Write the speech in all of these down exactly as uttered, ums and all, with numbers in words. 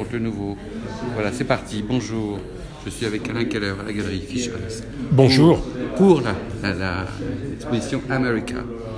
présente le nouveau. Voilà, c'est parti. Bonjour. Je suis avec Alain Keller à la galerie Fischer. Bonjour. Pour, pour la, la, la exposition America.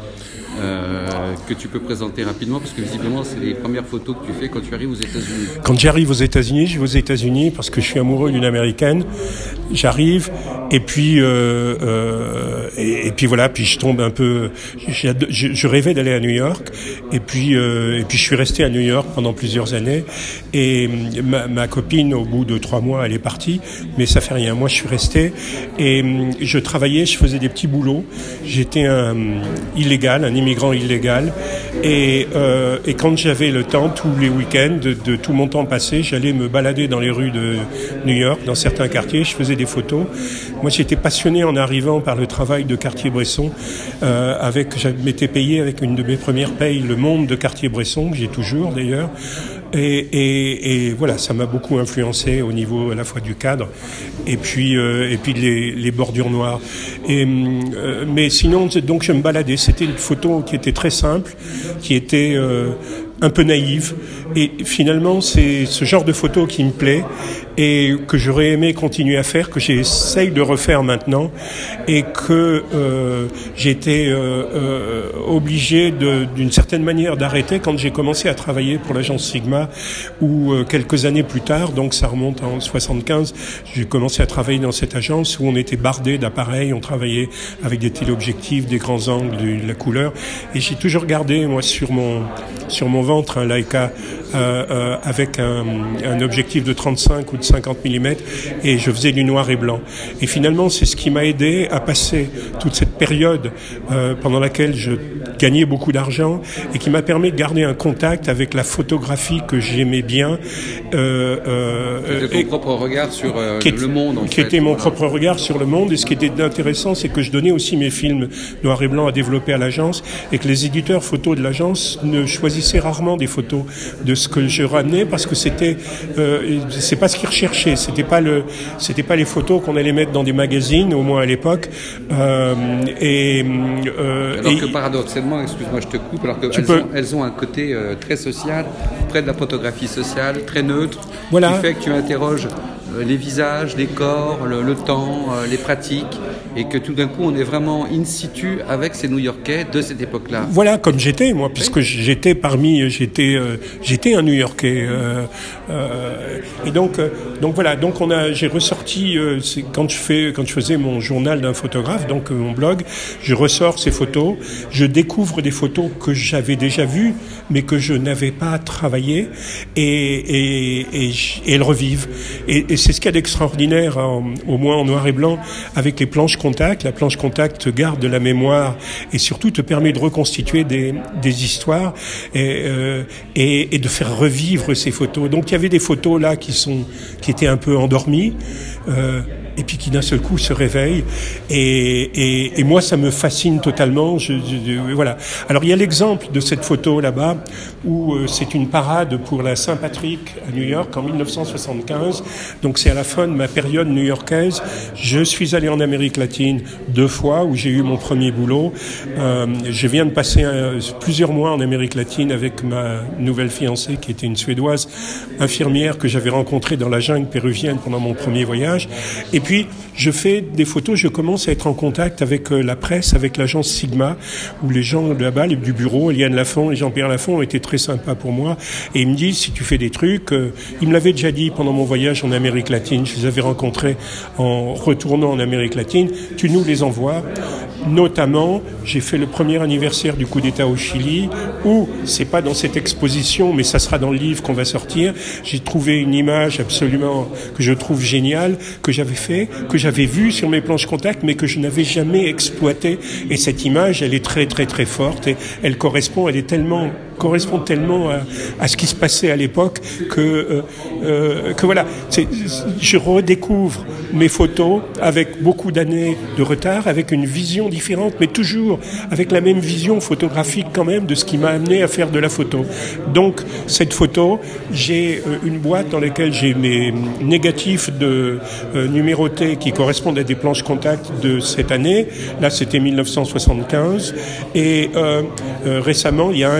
Euh, que tu peux présenter rapidement parce que visiblement c'est les premières photos que tu fais quand tu arrives aux États-Unis. Quand j'arrive aux États-Unis, je vais aux États-Unis parce que je suis amoureux d'une américaine. J'arrive et puis euh, euh, et, et puis voilà, puis je tombe un peu. Je, je rêvais d'aller à New York et puis euh, et puis je suis resté à New York pendant plusieurs années et ma, ma copine au bout de trois mois elle est partie, mais ça fait rien. Moi je suis resté et je travaillais, je faisais des petits boulots. J'étais un illégal, un immigrant illégal et, euh, et quand j'avais le temps, tous les week-ends, de, de tout mon temps passé, j'allais me balader dans les rues de New York, dans certains quartiers, je faisais des photos. Moi j'étais passionné en arrivant par le travail de Cartier-Bresson, euh, avec, je m'étais payé avec une de mes premières payes, Le Monde de Cartier-Bresson, que j'ai toujours d'ailleurs. Et, et, et voilà, ça m'a beaucoup influencé au niveau à la fois du cadre et puis euh, et puis les, les bordures noires. Et euh, mais sinon, donc je me baladais. C'était une photo qui était très simple, qui était euh, un peu naïve. Et finalement, c'est ce genre de photo qui me plaît et que j'aurais aimé continuer à faire, que j'essaye de refaire maintenant, et que euh, j'étais euh, euh, obligé de, d'une certaine manière d'arrêter quand j'ai commencé à travailler pour l'agence Sigma, où euh, quelques années plus tard, donc ça remonte en soixante-quinze, j'ai commencé à travailler dans cette agence où on était bardé d'appareils, on travaillait avec des téléobjectifs, des grands angles, de, de la couleur, et j'ai toujours gardé moi sur mon sur mon ventre un Leica euh, euh, avec un, un objectif de trente-cinq ou de cinquante millimètres et je faisais du noir et blanc. Et finalement, c'est ce qui m'a aidé à passer toute cette période euh, pendant laquelle je gagnais beaucoup d'argent et qui m'a permis de garder un contact avec la photographie que j'aimais bien. Euh, euh, C'était ton et, propre regard sur euh, qui le monde, en Qui fait. était mon propre regard sur le monde. Et ce qui était intéressant, c'est que je donnais aussi mes films noir et blanc à développer à l'agence et que les éditeurs photos de l'agence ne choisissaient rarement des photos de ce que je ramenais parce que c'était euh, c'est pas ce qu'ils recherchaient, c'était pas le c'était pas les photos qu'on allait mettre dans des magazines, au moins à l'époque. Euh, et euh, alors et, que paradoxalement, excuse-moi, je te coupe, alors que elles, peux... ont, elles ont un côté euh, très social, près de la photographie sociale, très neutre, voilà. Qui fait que tu interroges euh, les visages, les corps, le, le temps, euh, les pratiques, et que tout d'un coup on est vraiment in situ avec ces New-Yorkais de cette époque-là. Voilà, comme j'étais moi, puisque oui. j'étais parmi, j'étais, euh, j'étais un New-Yorkais, euh, euh, et donc, euh, donc voilà, donc on a, j'ai ressorti, euh, c'est, quand je fais, quand je faisais mon journal d'un photographe, donc euh, mon blog, je ressors ces photos, je découvre des photos que j'avais déjà vues, mais que je n'avais pas travaillé, et et et, et elles revivent, et, et c'est ce qu'il y a d'extraordinaire, en, au moins en noir et blanc, avec les planches contact. La planche contact garde de la mémoire et surtout te permet de reconstituer des, des histoires et, euh, et, et de faire revivre ces photos. Donc il y avait des photos là qui sont qui étaient un peu endormies euh, et puis qui d'un seul coup se réveillent et, et, et moi ça me fascine totalement. Je, je, voilà. Alors il y a l'exemple de cette photo là-bas où euh, c'est une parade pour la Saint-Patrick à New York en dix-neuf cent soixante-quinze. Donc c'est à la fin de ma période new-yorkaise. Je suis allé en Amérique latine deux fois où j'ai eu mon premier boulot. Euh, je viens de passer un, plusieurs mois en Amérique latine avec ma nouvelle fiancée qui était une Suédoise infirmière que j'avais rencontrée dans la jungle péruvienne pendant mon premier voyage. Et puis je fais des photos, je commence à être en contact avec la presse, avec l'agence Sigma, où les gens de là-bas, du bureau, Eliane Lafont et Jean-Pierre Lafont ont été très sympas pour moi. Et ils me disent, si tu fais des trucs, euh, ils me l'avaient déjà dit pendant mon voyage en Amérique latine, je les avais rencontrés en retournant en Amérique latine, tu nous les envoies. Notamment, j'ai fait le premier anniversaire du coup d'État au Chili, où, c'est pas dans cette exposition, mais ça sera dans le livre qu'on va sortir, j'ai trouvé une image absolument, que je trouve géniale, que j'avais fait, que j'avais vue sur mes planches contact, mais que je n'avais jamais exploitée. Et cette image, elle est très très très forte, et elle correspond, elle est tellement, correspond tellement à, à ce qui se passait à l'époque, que, euh, euh, que voilà, c'est, je redécouvre mes photos avec beaucoup d'années de retard, avec une vision différente, mais toujours avec la même vision photographique quand même de ce qui m'a amené à faire de la photo. Donc cette photo, j'ai une boîte dans laquelle j'ai mes négatifs de euh, numérotés qui correspondent à des planches contact de cette année. Là, c'était dix-neuf cent soixante-quinze. Et euh, euh, récemment, il y a un an, pendant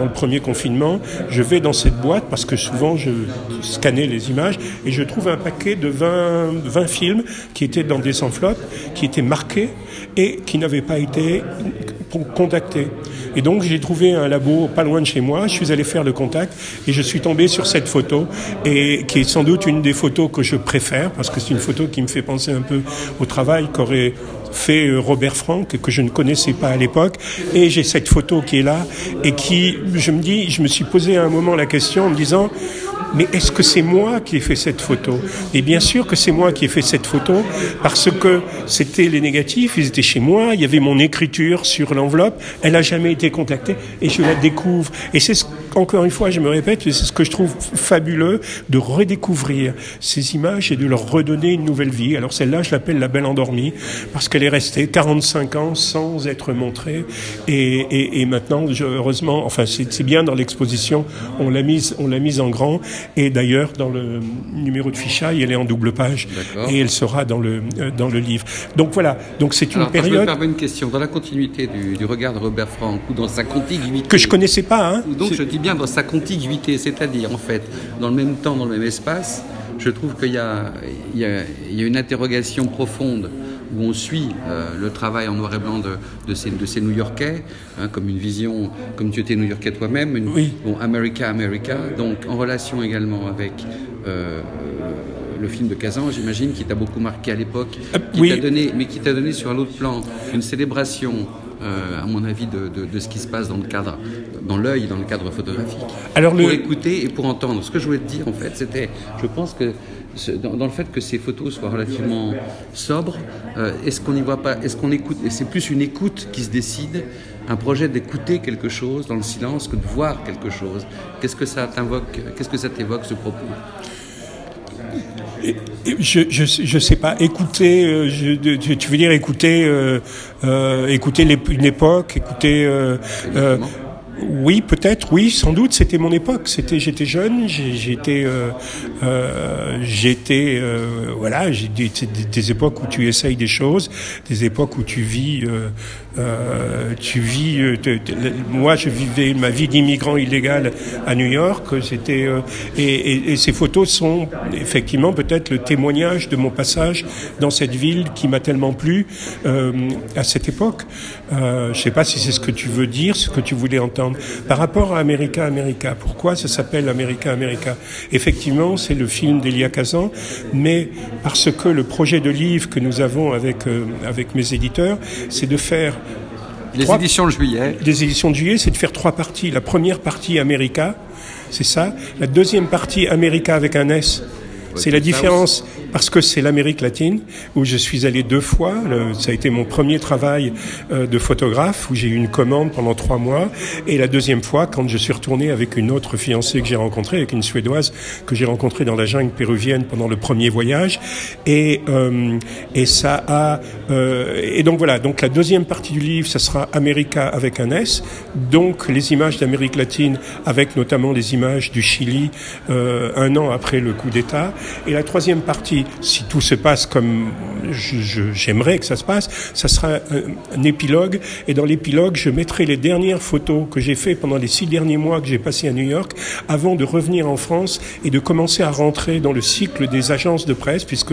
le premier confinement, je vais dans cette boîte parce que souvent je scannais les images et je trouve un paquet de vingt, vingt films qui étaient dans des enveloppes, qui étaient marqués et qui n'avaient pas été contactés. Et donc j'ai trouvé un labo pas loin de chez moi, je suis allé faire le contact et je suis tombé sur cette photo et qui est sans doute une des photos que je préfère parce que c'est une photo qui me fait penser un peu au travail qu'aurait fait Robert Frank, que je ne connaissais pas à l'époque, et j'ai cette photo qui est là et qui, je me dis, je me suis posé à un moment la question en me disant mais est-ce que c'est moi qui ai fait cette photo? Et bien sûr que c'est moi qui ai fait cette photo parce que c'était les négatifs, ils étaient chez moi, il y avait mon écriture sur l'enveloppe, elle n'a jamais été contactée et je la découvre. Et c'est ce, encore une fois, je me répète, c'est ce que je trouve fabuleux de redécouvrir ces images et de leur redonner une nouvelle vie. Alors celle-là, je l'appelle la Belle Endormie parce qu'elle est restée quarante-cinq ans sans être montrée et, et, et maintenant, je, heureusement, enfin c'est, c'est bien dans l'exposition, on l'a mise, on l'a mise en grand. Et d'ailleurs, dans le numéro de fichaille, elle est en double page. D'accord. Et elle sera dans le euh, dans le livre. Donc voilà. Donc c'est une Alors, période. Je me permets une question. Dans la continuité du, du regard de Robert Frank ou dans sa contiguïté que je connaissais pas. Hein. Donc c'est... je dis bien dans sa contiguïté, c'est-à-dire en fait dans le même temps, dans le même espace. Je trouve qu'il y a il y a, il y a une interrogation profonde où on suit euh, le travail en noir et blanc de, de, ces, de ces New-Yorkais, hein, comme une vision, comme tu étais New-Yorkais toi-même, une, oui. bon, America, America, donc en relation également avec euh, le film de Kazan, j'imagine, qui t'a beaucoup marqué à l'époque, euh, qui oui. t'a donné, mais qui t'a donné sur un autre plan une célébration, euh, à mon avis, de, de, de ce qui se passe dans le cadre, dans l'œil, dans le cadre photographique. Alors pour le... écouter et pour entendre. Ce que je voulais te dire, en fait, c'était, je pense que Dans, dans le fait que ces photos soient relativement sobres, euh, est-ce qu'on n'y voit pas, est-ce qu'on écoute, et c'est plus une écoute qui se décide, un projet d'écouter quelque chose dans le silence que de voir quelque chose. Qu'est-ce que ça t'invoque, qu'est-ce que ça t'évoque ce propos? Je, je je sais pas. Écouter, euh, je, tu veux dire écouter, euh, euh, écouter une époque, écouter. Euh, euh, Oui, peut-être, oui, sans doute, c'était mon époque. C'était, j'étais jeune, j'ai, j'étais, euh, euh, j'étais, euh, voilà, j'ai des, des, des époques où tu essayes des choses, des époques où tu vis, euh, euh, tu vis. Euh, te, te, moi, je vivais ma vie d'immigrant illégal à New York. C'était euh, et, et, et ces photos sont effectivement peut-être le témoignage de mon passage dans cette ville qui m'a tellement plu euh, à cette époque. Euh, je sais pas si c'est ce que tu veux dire, ce que tu voulais entendre. Par rapport à America, America, pourquoi ça s'appelle America, America? Effectivement, c'est le film d'Elia Kazan, mais parce que le projet de livre que nous avons avec euh, avec mes éditeurs, c'est de faire les trois, éditions de juillet. Les éditions de juillet, c'est de faire trois parties. La première partie America, c'est ça. La deuxième partie America avec un S. C'est la différence parce que c'est l'Amérique latine où je suis allé deux fois. Le, ça a été mon premier travail euh, de photographe où j'ai eu une commande pendant trois mois. Et la deuxième fois, quand je suis retourné avec une autre fiancée que j'ai rencontrée, avec une Suédoise que j'ai rencontrée dans la jungle péruvienne pendant le premier voyage. Et, euh, et ça a... Euh, et donc voilà, donc la deuxième partie du livre, ça sera America avec un S. Donc les images d'Amérique latine avec notamment les images du Chili euh, un an après le coup d'État. Et la troisième partie, si tout se passe comme je, je, j'aimerais que ça se passe, ça sera un, un épilogue. Et dans l'épilogue, je mettrai les dernières photos que j'ai faites pendant les six derniers mois que j'ai passés à New York, avant de revenir en France et de commencer à rentrer dans le cycle des agences de presse, puisque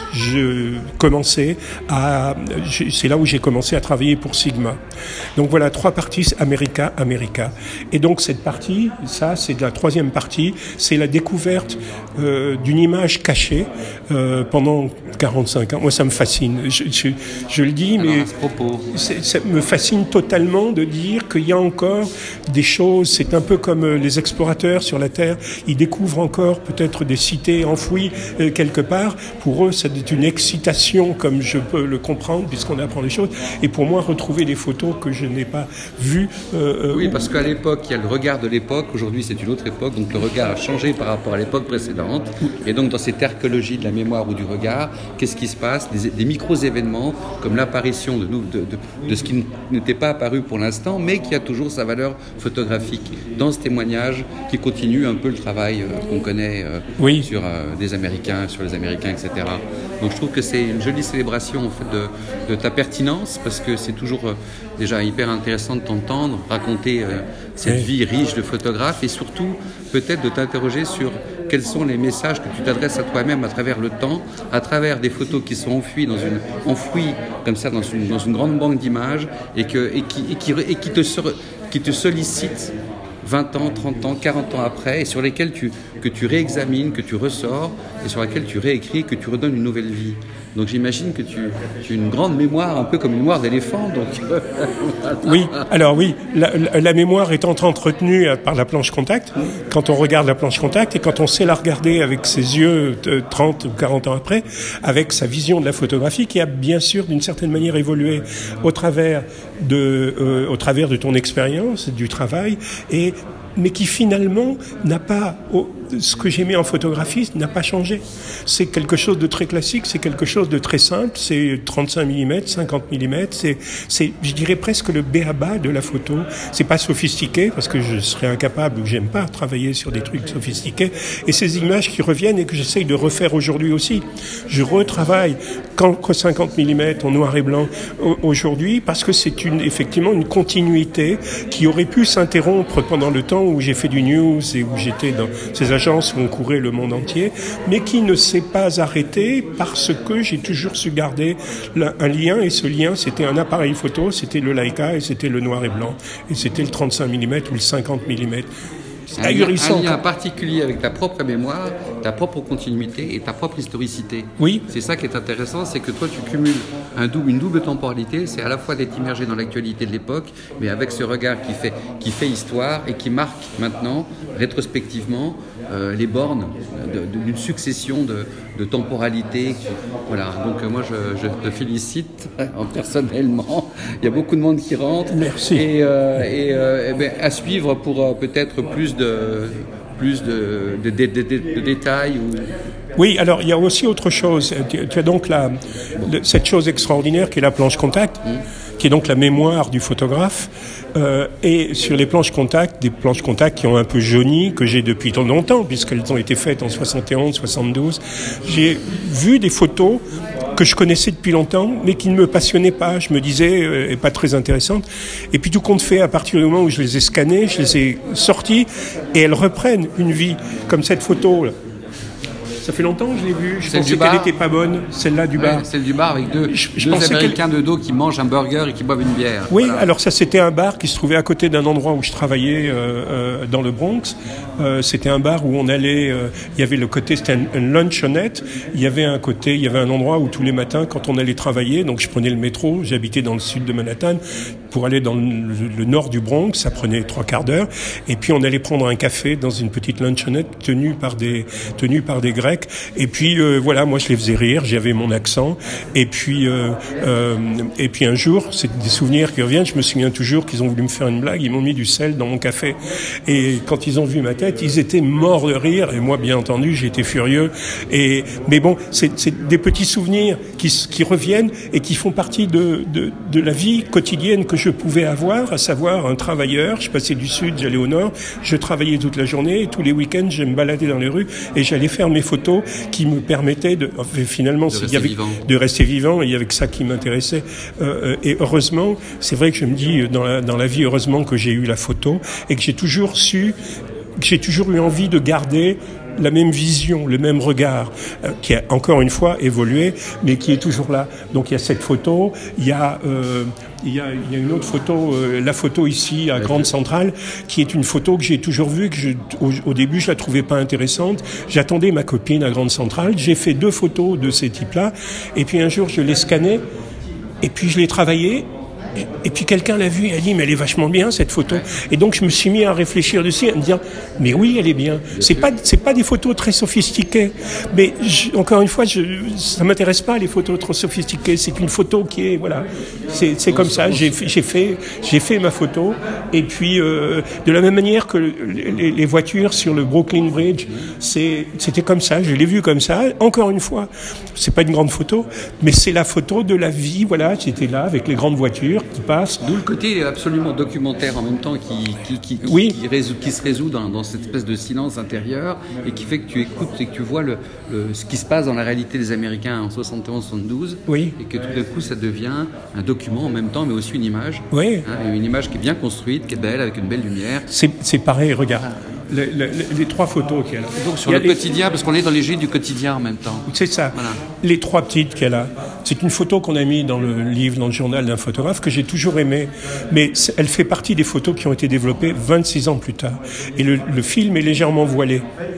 je commençais à, je, c'est là où j'ai commencé à travailler pour Sigma. Donc voilà, trois parties, America, America. Et donc cette partie, ça, c'est de la troisième partie, c'est la découverte euh, d'une image cachée euh, pendant quarante-cinq ans. Moi, ça me fascine. Je, je, je le dis, alors, mais à ce propos. ça me fascine totalement de dire qu'il y a encore des choses. C'est un peu comme les explorateurs sur la Terre. Ils découvrent encore peut-être des cités enfouies euh, quelque part. Pour eux, c'est une excitation, comme je peux le comprendre, puisqu'on apprend des choses. Et pour moi, retrouver des photos que je n'ai pas vues. Euh, oui, parce qu'à l'époque, il y a le regard de l'époque. Aujourd'hui, c'est une autre époque. Donc, le regard a changé par rapport à l'époque précédente. Et donc, dans cette archéologie de la mémoire ou du regard, qu'est-ce qui se passe, des, des micro-événements comme l'apparition de, de, de, de ce qui n'était pas apparu pour l'instant, mais qui a toujours sa valeur photographique dans ce témoignage qui continue un peu le travail euh, qu'on connaît euh, oui. sur euh, des Américains, sur les Américains, et cetera. Donc je trouve que c'est une jolie célébration en fait, de, de ta pertinence, parce que c'est toujours euh, déjà hyper intéressant de t'entendre raconter euh, cette oui. vie riche de photographe, et surtout peut-être de t'interroger sur quels sont les messages que tu t'adresses à toi-même à travers le temps, à travers des photos qui sont enfouies dans une, enfouies comme ça dans une, dans une grande banque d'images et, que, et, qui, et, qui, et qui, te, qui te sollicitent vingt ans, trente ans, quarante ans après, et sur lesquels tu, que tu réexamines, que tu ressors, et sur lesquels tu réécris, que tu redonnes une nouvelle vie. Donc j'imagine que tu, tu as une grande mémoire, un peu comme une mémoire d'éléphant. Donc oui, alors oui, la, la, la mémoire étant entretenue par la planche contact, quand on regarde la planche contact et quand on sait la regarder avec ses yeux trente ou quarante ans après, avec sa vision de la photographie qui a bien sûr d'une certaine manière évolué au travers de, euh, au travers de ton expérience, du travail, et mais qui finalement n'a pas, oh, ce que j'aimais en photographie n'a pas changé. C'est quelque chose de très classique, c'est quelque chose de très simple, c'est trente-cinq millimètres, cinquante millimètres, c'est, c'est, je dirais presque le b a ba de la photo. C'est pas sophistiqué, parce que je serais incapable ou j'aime pas travailler sur des trucs sophistiqués. Et ces images qui reviennent et que j'essaye de refaire aujourd'hui aussi. Je retravaille quand cinquante millimètres en noir et blanc aujourd'hui, parce que c'est une, effectivement une continuité qui aurait pu s'interrompre pendant le temps où j'ai fait du news et où j'étais dans ces agences où on courait le monde entier, mais qui ne s'est pas arrêté parce que j'ai toujours su garder un lien, et ce lien, c'était un appareil photo, c'était le Leica et c'était le noir et blanc, et c'était le trente-cinq millimètres ou le cinquante millimètres. Un lien, un lien particulier avec ta propre mémoire, ta propre continuité et ta propre historicité. Oui. C'est ça qui est intéressant, c'est que toi tu cumules un double, une double temporalité, c'est à la fois d'être immergé dans l'actualité de l'époque, mais avec ce regard qui fait, qui fait histoire et qui marque maintenant, rétrospectivement, euh, les bornes de, de, d'une succession de, de temporalités. Voilà, donc euh, moi je, je te félicite personnellement, il y a beaucoup de monde qui rentre. Merci. Et, euh, et, euh, et ben, à suivre pour euh, peut-être plus de De, plus de, de, de, de, de détails ou... Oui, alors il y a aussi autre chose. Tu, tu as donc la, le, cette chose extraordinaire qui est la planche contact, mmh. qui est donc la mémoire du photographe. Euh, et sur les planches contact, des planches contact qui ont un peu jauni, que j'ai depuis tant longtemps, puisqu'elles ont été faites en soixante et onze, soixante-douze, j'ai vu des photos que je connaissais depuis longtemps, mais qui ne me passionnaient pas. Je me disais, euh, et pas très intéressantes. Et puis tout compte fait, à partir du moment où je les ai scannées, je les ai sorties, et elles reprennent une vie, comme cette photo là. Ça fait longtemps que je l'ai vue. Je celle pensais qu'elle n'était pas bonne, celle-là du bar. Ouais, celle du bar avec deux, je, je deux Américains de dos qui mangent un burger et qui boivent une bière. Oui, voilà. Alors ça c'était un bar qui se trouvait à côté d'un endroit où je travaillais euh, euh, dans le Bronx. Euh, c'était un bar où on allait, euh, il y avait le côté, c'était un, un lunchonette. Il y avait un côté, il y avait un endroit où tous les matins, quand on allait travailler, donc je prenais le métro, j'habitais dans le sud de Manhattan, pour aller dans le, le, le nord du Bronx, ça prenait trois quarts d'heure. Et puis on allait prendre un café dans une petite lunchonette tenue par des, tenue par des Grecs. Et puis euh, voilà, moi je les faisais rire, j'avais mon accent. Et puis euh, euh, et puis un jour, c'est des souvenirs qui reviennent. Je me souviens toujours qu'ils ont voulu me faire une blague, ils m'ont mis du sel dans mon café. Et quand ils ont vu ma tête, ils étaient morts de rire. Et moi, bien entendu, j'étais furieux. Et mais bon, c'est, c'est des petits souvenirs qui qui reviennent et qui font partie de de de la vie quotidienne que je pouvais avoir, à savoir un travailleur. Je passais du sud, j'allais au nord. Je travaillais toute la journée. Et tous les week-ends, je me baladais dans les rues et j'allais faire mes photos qui me permettait de, enfin, finalement, de, il rester y avait, de rester vivant, et il y avait que ça qui m'intéressait. Euh, et heureusement, c'est vrai que je me dis, dans la, dans la vie, heureusement que j'ai eu la photo, et que j'ai toujours su, que j'ai toujours eu envie de garder la même vision, le même regard, euh, qui a encore une fois évolué, mais qui est toujours là. Donc il y a cette photo, il y a... Euh, Il y, a, il y a une autre photo, euh, la photo ici à Grande Centrale, qui est une photo que j'ai toujours vue, que je, au, au début je la trouvais pas intéressante. J'attendais ma copine à Grande Centrale. J'ai fait deux photos de ces types-là, et puis un jour je l'ai scannée, et puis je l'ai travaillée. Et puis quelqu'un l'a vue et a dit mais elle est vachement bien cette photo. Et donc je me suis mis à réfléchir dessus, à me dire mais oui elle est bien. C'est pas c'est pas des photos très sophistiquées, mais je, encore une fois je, ça m'intéresse pas les photos trop sophistiquées. C'est une photo qui est voilà c'est, c'est comme ça. J'ai, j'ai fait, j'ai fait ma photo. Et puis, euh, de la même manière que les, les voitures sur le Brooklyn Bridge, c'est, c'était comme ça. Je l'ai vu comme ça. Encore une fois, c'est pas une grande photo, mais c'est la photo de la vie. Voilà, j'étais là avec les grandes voitures qui passent. D'où le côté absolument documentaire en même temps qui, qui, qui, qui, oui. qui, résout, qui se résout dans, dans cette espèce de silence intérieur et qui fait que tu écoutes et que tu vois le, le, ce qui se passe dans la réalité des Américains en soixante et onze soixante-douze. Oui. Et que tout d'un coup ça devient un document en même temps, mais aussi une image. Oui. Hein, une image qui est bien construite, qui est belle, avec une belle lumière. C'est, c'est pareil, regarde. Les, les, les trois photos qu'il y a là. Donc sur le les... quotidien, parce qu'on est dans les gilets du quotidien en même temps. C'est ça. Voilà. Les trois petites qu'il y a là. C'est une photo qu'on a mis dans le livre, dans le journal d'un photographe que j'ai toujours aimé. Mais elle fait partie des photos qui ont été développées vingt-six ans plus tard. Et le, le film est légèrement voilé.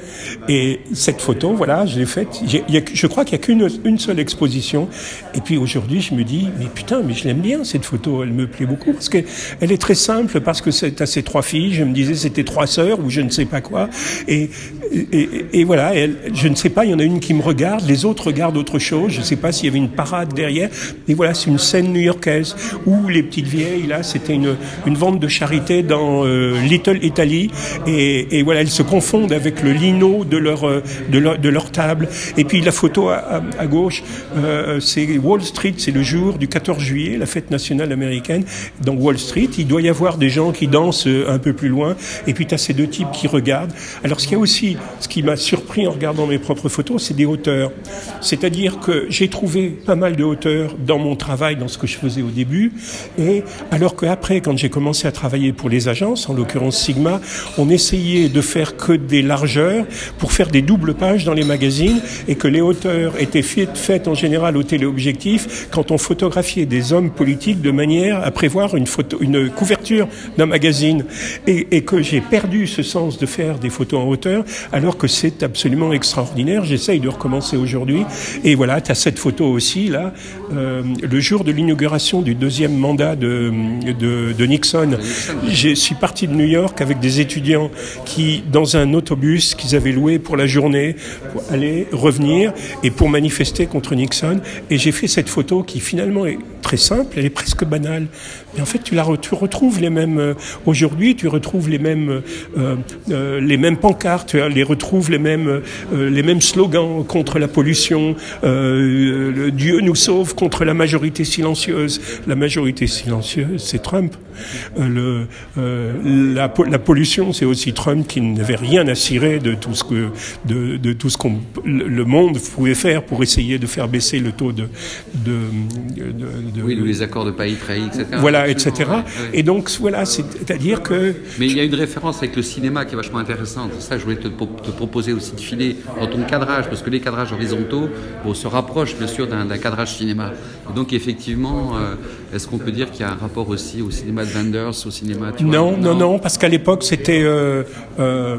Et cette photo, voilà, je l'ai faite. J'ai, y a, je crois qu'il n'y a qu'une une seule exposition. Et puis aujourd'hui, je me dis, mais putain, mais je l'aime bien cette photo. Elle me plaît beaucoup parce que elle est très simple, parce que c'est à ces trois filles. Je me disais, c'était trois sœurs ou je ne sais pas quoi. Et, et, et, et voilà, elle, je ne sais pas, il y en a une qui me regarde, les autres regardent autre chose. Je ne sais pas s'il y avait une parade derrière. Et voilà, c'est une scène new-yorkaise où les petites vieilles, là, c'était une, une vente de charité dans euh, Little Italy. Et, et voilà, elles se confondent avec le lino de leur, de leur, de leur table. Et puis la photo à, à, à gauche, euh, c'est Wall Street, c'est le jour du quatorze juillet, la fête nationale américaine. Dans Wall Street, il doit y avoir des gens qui dansent un peu plus loin. Et puis tu as ces deux types qui regardent. Alors ce qu'il y a aussi, ce qui m'a surpris en regardant mes propres photos, c'est des hauteurs. C'est-à-dire que j'ai trouvé pas mal de hauteurs dans mon travail, dans ce que je faisais au début. Et alors qu'après, quand j'ai commencé à travailler pour les agences, en l'occurrence Sigma, on essayait de faire que des largeurs pour faire des doubles pages dans les magazines et que les hauteurs étaient faites en général au téléobjectif quand on photographiait des hommes politiques de manière à prévoir une, photo, une couverture d'un magazine. Et, et que j'ai perdu ce sens de faire des photos en hauteur alors que c'est absolument extraordinaire. J'essaye de recommencer aujourd'hui. Et voilà, tu as cette photo aussi, là, euh, le jour de l'inauguration du deuxième mandat de, de, de Nixon. Je suis parti de New York avec des étudiants qui, dans un autobus qu'ils avaient loué pour la journée, pour aller, revenir et pour manifester contre Nixon. Et j'ai fait cette photo qui finalement est très simple, elle est presque banale. Mais en fait, tu, la, tu retrouves les mêmes... Euh, aujourd'hui, tu retrouves les mêmes, euh, euh, les mêmes pancartes, tu les retrouves les mêmes, euh, les mêmes slogans contre la pollution. Euh, le Dieu nous sauve contre la majorité silencieuse. La majorité silencieuse, c'est Trump. Euh, le, euh, la, la pollution, c'est aussi Trump qui n'avait rien à cirer de tout ce que, de, de tout ce qu'on, le monde pouvait faire pour essayer de faire baisser le taux de, de, de, de oui, les accords de Paris-Trahi, et cetera. Voilà, et cetera. Ouais, ouais. Et donc voilà, c'est-à-dire que. Mais il y a une référence avec le cinéma qui est vachement intéressante. Ça, je voulais te, te proposer aussi de filer dans ton cadrage, parce que les cadrages horizontaux bon, se rapprochent bien sûr d'un, d'un cadrage cinéma. Et donc effectivement, euh, est-ce qu'on peut dire qu'il y a un rapport aussi au cinéma de Wenders, au cinéma tu non, vois, non, non, non, parce qu'à l'époque c'était. Euh, euh,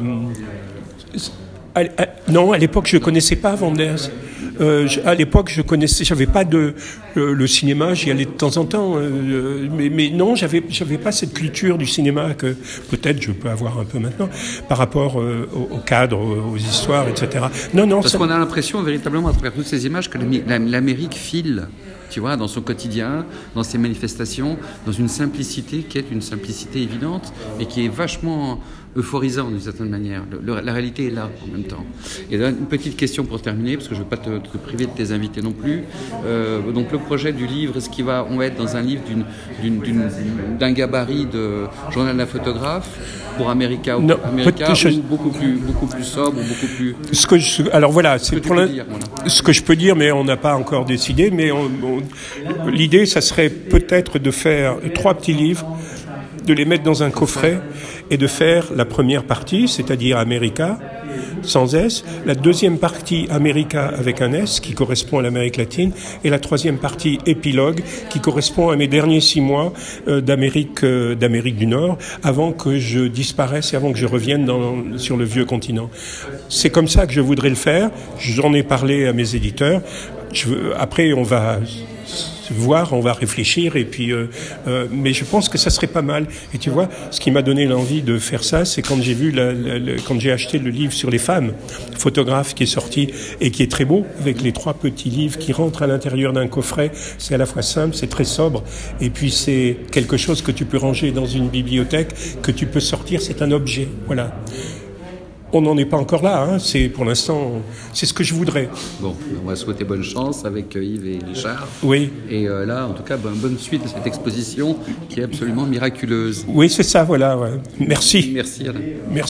à, à, non, à l'époque je connaissais pas Wenders. Euh, à l'époque, je connaissais, j'avais pas de euh, le cinéma, j'y allais de temps en temps, euh, mais, mais non, j'avais, j'avais pas cette culture du cinéma que peut-être je peux avoir un peu maintenant par rapport euh, au, au cadre, aux, aux histoires, et cetera. Non, non. Parce ça... qu'on a l'impression véritablement à travers toutes ces images que l'Amérique file. Tu vois, dans son quotidien, dans ses manifestations, dans une simplicité qui est une simplicité évidente et qui est vachement euphorisante d'une certaine manière. Le, le, la réalité est là en même temps. Et là, une petite question pour terminer, parce que je ne veux pas te, te priver de tes invités non plus. Euh, donc le projet du livre, est-ce qu'il va, on va être dans un livre d'une, d'une, d'une, d'un gabarit de journal d'un photographe pour America ou non, America, je... ou beaucoup plus, beaucoup plus sobre, ou beaucoup plus. Ce que je, alors voilà, c'est pour la... dire, voilà. Ce que je peux dire, mais on n'a pas encore décidé. Mais on, on, l'idée, ça serait peut-être de faire trois petits livres, de les mettre dans un coffret et de faire la première partie, c'est-à-dire America, sans S, la deuxième partie America avec un S, qui correspond à l'Amérique latine, et la troisième partie épilogue, qui correspond à mes derniers six mois euh, d'Amérique, euh, d'Amérique du Nord, avant que je disparaisse et avant que je revienne dans, sur le vieux continent. C'est comme ça que je voudrais le faire. J'en ai parlé à mes éditeurs. Je veux, après, on va voir, on va réfléchir, et puis, euh, euh, mais je pense que ça serait pas mal. Et tu vois, ce qui m'a donné l'envie de faire ça, c'est quand j'ai vu, la, la, la, quand j'ai acheté le livre sur les femmes photographes qui est sorti et qui est très beau, avec les trois petits livres qui rentrent à l'intérieur d'un coffret. C'est à la fois simple, c'est très sobre, et puis c'est quelque chose que tu peux ranger dans une bibliothèque, que tu peux sortir, c'est un objet, voilà. On n'en est pas encore là, hein. C'est pour l'instant, c'est ce que je voudrais. Bon, on va souhaiter bonne chance avec Yves et Richard. Oui. Et euh, là, en tout cas, ben, bonne suite de cette exposition qui est absolument miraculeuse. Oui, c'est ça, voilà. Ouais. Merci. Merci Alain. Merci.